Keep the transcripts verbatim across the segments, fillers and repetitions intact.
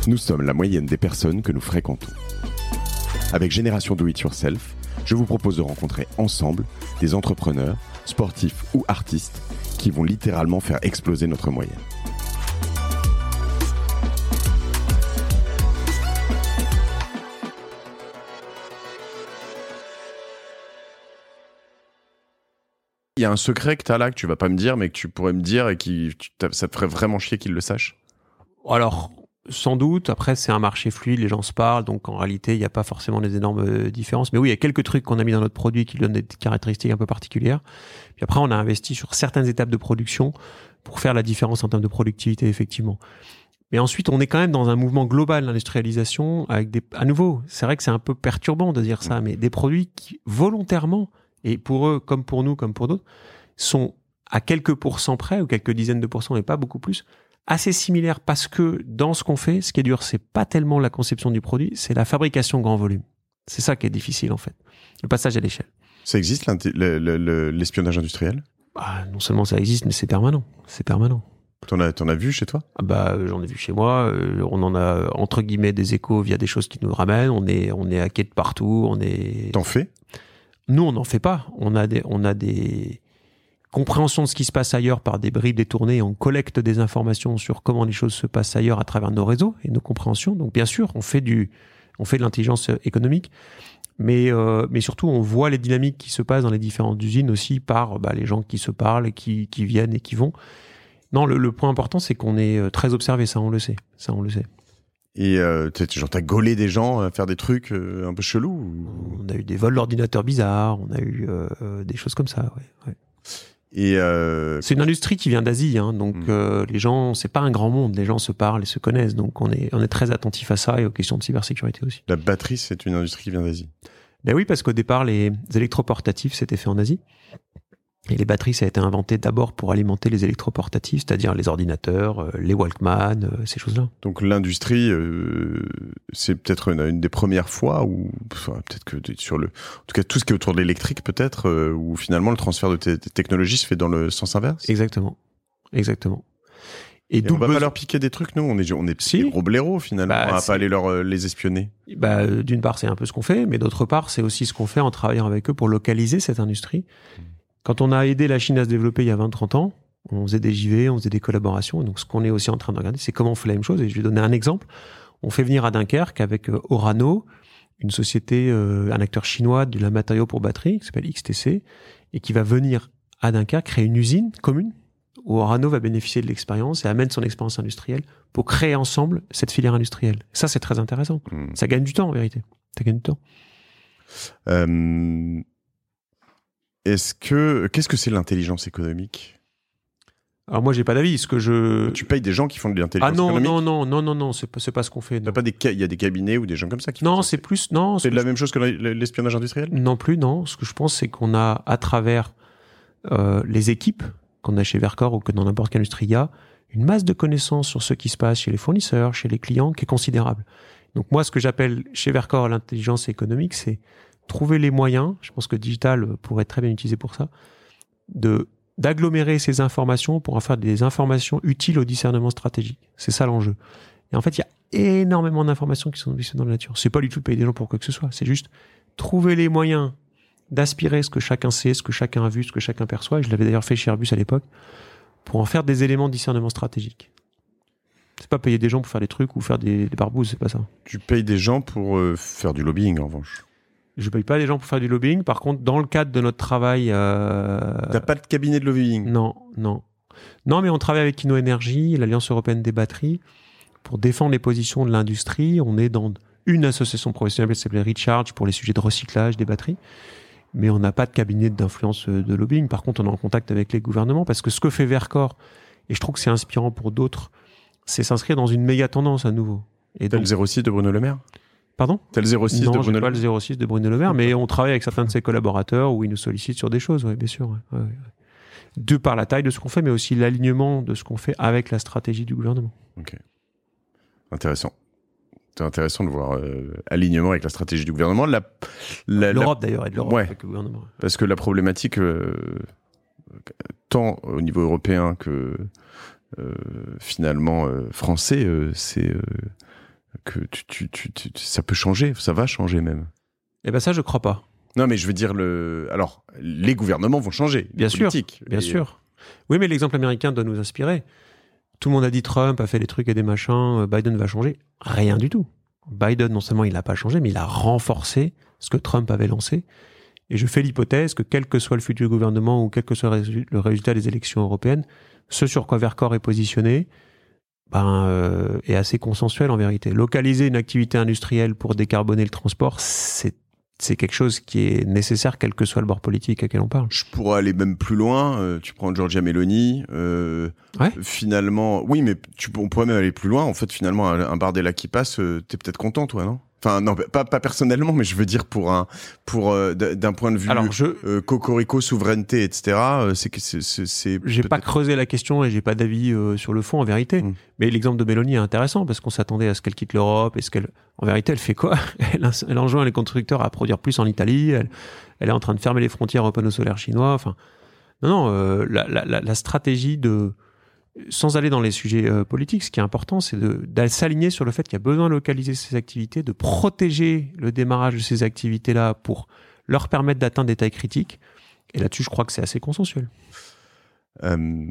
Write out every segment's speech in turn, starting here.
Nous sommes la moyenne des personnes que nous fréquentons. Avec Génération Do It Yourself, je vous propose de rencontrer ensemble des entrepreneurs, sportifs ou artistes qui vont littéralement faire exploser notre moyenne. Il y a un secret que tu as là, que tu vas pas me dire, mais que tu pourrais me dire et qui tu, ça te ferait vraiment chier qu'ils le sachent? Alors, sans doute. Après, c'est un marché fluide, les gens se parlent, donc en réalité, il n'y a pas forcément des énormes différences. Mais oui, il y a quelques trucs qu'on a mis dans notre produit qui donnent des caractéristiques un peu particulières. Puis après, on a investi sur certaines étapes de production pour faire la différence en termes de productivité, effectivement. Mais ensuite, on est quand même dans un mouvement global d'industrialisation avec des, à nouveau, c'est vrai que c'est un peu perturbant de dire ça, mais des produits qui, volontairement, et pour eux, comme pour nous, comme pour d'autres, sont à quelques pourcents près, ou quelques dizaines de pourcents, et pas beaucoup plus, assez similaires parce que dans ce qu'on fait, ce qui est dur, c'est pas tellement la conception du produit, c'est la fabrication grand volume. C'est ça qui est difficile, en fait. Le passage à l'échelle. Ça existe, le, le, le, l'espionnage industriel? Ah, non seulement ça existe, mais c'est permanent. C'est permanent. T'en as, t'en as vu chez toi? Ah bah, j'en ai vu chez moi. Euh, on en a, entre guillemets, des échos via des choses qui nous ramènent. On est, on est hacké de partout. On est... T'en fais? Nous, on n'en fait pas. On a des, on a des compréhensions de ce qui se passe ailleurs par des bribes détournées. On collecte des informations sur comment les choses se passent ailleurs à travers nos réseaux et nos compréhensions. Donc, bien sûr, on fait du, on fait de l'intelligence économique, mais, euh, mais surtout, on voit les dynamiques qui se passent dans les différentes usines aussi par bah, les gens qui se parlent et qui, qui viennent et qui vont. Non, le, le point important, c'est qu'on est très observé. Ça, on le sait. Ça, on le sait. Et euh, genre t'as gaulé des gens à faire des trucs euh, un peu chelous ou... On a eu des vols d'ordinateurs bizarres, on a eu euh, des choses comme ça, ouais. ouais. Et euh... c'est une industrie qui vient d'Asie, hein, donc mmh. euh, les gens, c'est pas un grand monde, les gens se parlent et se connaissent, donc on est on est très attentif à ça et aux questions de cybersécurité aussi. La batterie, c'est une industrie qui vient d'Asie. Ben oui, parce qu'au départ, les électroportatifs c'était fait en Asie. Et les batteries, ça a été inventé d'abord pour alimenter les électroportatifs, c'est-à-dire les ordinateurs, les Walkman, ces choses-là. Donc l'industrie, euh, c'est peut-être une, une des premières fois où, enfin, peut-être que sur le, en tout cas tout ce qui est autour de l'électrique, peut-être, euh, où finalement le transfert de t- technologie se fait dans le sens inverse. Exactement, exactement. Et, et on va pas leur piquer des trucs, nous, on est, on est si. Des gros blaireaux finalement, bah, on va pas aller leur euh, les espionner. Bah, d'une part, c'est un peu ce qu'on fait, mais d'autre part, c'est aussi ce qu'on fait en travaillant avec eux pour localiser cette industrie. Mmh. Quand on a aidé la Chine à se développer il y a vingt à trente ans, on faisait des J V, on faisait des collaborations. Donc, ce qu'on est aussi en train de regarder, c'est comment on fait la même chose. Et je vais donner un exemple. On fait venir à Dunkerque avec euh, Orano, une société, euh, un acteur chinois de la matériaux pour batterie, qui s'appelle X T C, et qui va venir à Dunkerque créer une usine commune où Orano va bénéficier de l'expérience et amène son expérience industrielle pour créer ensemble cette filière industrielle. Ça, c'est très intéressant. Mmh. Ça gagne du temps, en vérité. Ça gagne du temps. Euh... Est-ce que qu'est-ce que c'est l'intelligence économique? Alors moi j'ai pas d'avis. Ce que je tu payes des gens qui font de l'intelligence ah non, économique? non non non non non c'est pas c'est pas ce qu'on fait. T'as pas des il y a des cabinets ou des gens comme ça qui non font c'est ça. Plus non c'est de la même chose que l'espionnage industriel? Non plus non. Ce que je pense c'est qu'on a à travers euh, les équipes qu'on a chez Verkor ou que dans n'importe quelle industrie il y a une masse de connaissances sur ce qui se passe chez les fournisseurs, chez les clients qui est considérable. Donc moi ce que j'appelle chez Verkor l'intelligence économique c'est trouver les moyens, je pense que digital pourrait être très bien utilisé pour ça, de, d'agglomérer ces informations pour en faire des informations utiles au discernement stratégique. C'est ça l'enjeu. Et en fait, il y a énormément d'informations qui sont dans la nature. C'est pas du tout de payer des gens pour quoi que ce soit. C'est juste trouver les moyens d'aspirer ce que chacun sait, ce que chacun a vu, ce que chacun perçoit. Et je l'avais d'ailleurs fait chez Airbus à l'époque, pour en faire des éléments de discernement stratégique. C'est pas payer des gens pour faire des trucs ou faire des, des barbouzes, c'est pas ça. Tu payes des gens pour euh, faire du lobbying, en revanche. Je paye pas les gens pour faire du lobbying. Par contre, dans le cadre de notre travail... Euh... T'as pas de cabinet de lobbying? Non, non. Non, mais on travaille avec InnoEnergy, l'Alliance européenne des batteries, pour défendre les positions de l'industrie. On est dans une association professionnelle qui s'appelle Recharge pour les sujets de recyclage des batteries. Mais on n'a pas de cabinet d'influence de lobbying. Par contre, on est en contact avec les gouvernements parce que ce que fait Verkor, et je trouve que c'est inspirant pour d'autres, c'est s'inscrire dans une méga tendance à nouveau. Et T'as donc... le zéro six de Bruno Le Maire? Pardon? T'as le zéro six non, de Bruno Le Maire? Non, j'ai pas le zéro six de Bruno Le Maire, mais on travaille avec certains de ses collaborateurs où ils nous sollicitent sur des choses, oui, bien sûr. Ouais, ouais, ouais. De par la taille de ce qu'on fait, mais aussi l'alignement de ce qu'on fait avec la stratégie du gouvernement. Ok. Intéressant. C'est intéressant de voir euh, alignement avec la stratégie du gouvernement. La, la, L'Europe la... d'ailleurs, et de l'Europe ouais. avec le gouvernement. Parce que la problématique, euh, tant au niveau européen que euh, finalement euh, français, euh, c'est... Euh, que tu, tu, tu, tu, ça peut changer, ça va changer même. Eh ben ça, je crois pas. Non, mais je veux dire, le... alors, les gouvernements vont changer, les bien politiques. Sûr, bien et... sûr. Oui, mais l'exemple américain doit nous inspirer. Tout le monde a dit Trump a fait des trucs et des machins, Biden va changer. Rien du tout. Biden, non seulement il n'a pas changé, mais il a renforcé ce que Trump avait lancé. Et je fais l'hypothèse que quel que soit le futur gouvernement ou quel que soit le résultat des élections européennes, ce sur quoi Vercors est positionné ben, euh, est assez consensuel en vérité. Localiser une activité industrielle pour décarboner le transport, c'est, c'est quelque chose qui est nécessaire quel que soit le bord politique à quel on parle. Je pourrais aller même plus loin. Euh, tu prends Giorgia Meloni. Euh, ouais. Finalement, oui, mais tu, on pourrait même aller plus loin. En fait, finalement, un, un Bardella qui passe, euh, t'es peut-être content, toi, non ? Enfin, non, pas, pas personnellement, mais je veux dire pour un, pour euh, d'un point de vue Alors, je... euh, cocorico, souveraineté, et cetera. Euh, c'est que c'est, c'est, c'est j'ai peut-être... pas creusé la question et j'ai pas d'avis euh, sur le fond en vérité. Mmh. Mais l'exemple de Meloni est intéressant parce qu'on s'attendait à ce qu'elle quitte l'Europe. Est-ce qu'elle, en vérité, elle fait quoi ? elle, elle enjoint les constructeurs à produire plus en Italie. Elle, elle est en train de fermer les frontières aux panneaux solaires chinois. Enfin, non, non. Euh, la, la, la, la stratégie de Sans aller dans les sujets euh, politiques, ce qui est important, c'est de, de s'aligner sur le fait qu'il y a besoin de localiser ces activités, de protéger le démarrage de ces activités-là pour leur permettre d'atteindre des tailles critiques. Et là-dessus, je crois que c'est assez consensuel. Euh,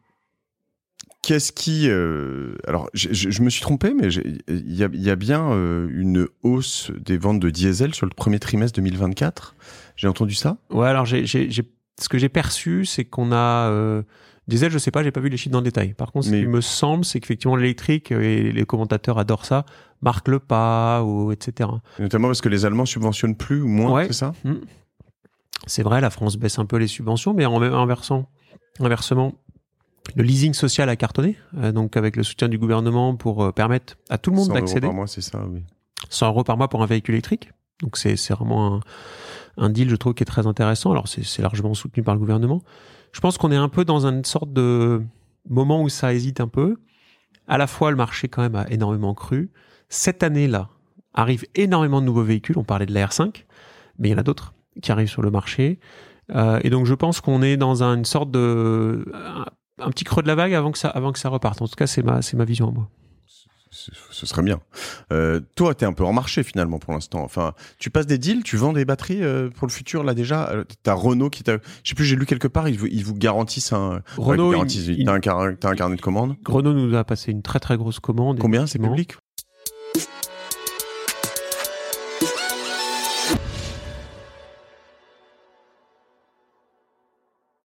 qu'est-ce qui... Euh, alors, je, je, je me suis trompé, mais il y a, y a bien euh, une hausse des ventes de diesel sur le premier trimestre deux mille vingt-quatre. J'ai entendu ça ? Ouais, alors j'ai, j'ai, j'ai, ce que j'ai perçu, c'est qu'on a... Euh, Diesel, je sais pas, j'ai pas vu les chiffres dans le détail. Par contre, ce mais... qui me semble, c'est qu'effectivement l'électrique, et les commentateurs adorent ça, marque le pas, ou et cetera. Notamment parce que les Allemands subventionnent plus ou moins, ouais. c'est ça ? Mmh. C'est vrai, la France baisse un peu les subventions, mais en inversant, inversement, le leasing social a cartonné, euh, donc avec le soutien du gouvernement pour euh, permettre à tout le monde d'accéder. cent euros par mois, c'est ça, oui. cent euros par mois pour un véhicule électrique. Donc c'est, c'est vraiment un, un deal, je trouve, qui est très intéressant. Alors c'est, c'est largement soutenu par le gouvernement. Je pense qu'on est un peu dans une sorte de moment où ça hésite un peu. À la fois, le marché quand même a énormément cru. Cette année-là, arrive énormément de nouveaux véhicules. On parlait de la R cinq, mais il y en a d'autres qui arrivent sur le marché. Euh, et donc, je pense qu'on est dans un, une sorte de... Un, un petit creux de la vague avant que ça, avant que ça reparte. En tout cas, c'est ma, c'est ma vision à moi. Ce serait bien. Euh, toi, t'es un peu en marché finalement pour l'instant. Enfin, tu passes des deals, tu vends des batteries euh, pour le futur là déjà. T'as Renault qui t'a, je sais plus, j'ai lu quelque part, ils vous, ils vous garantissent un. Renault, ouais, garantissent, il, t'as, un car... t'as un carnet de commandes. Renault nous a passé une très très grosse commande. Combien c'est public?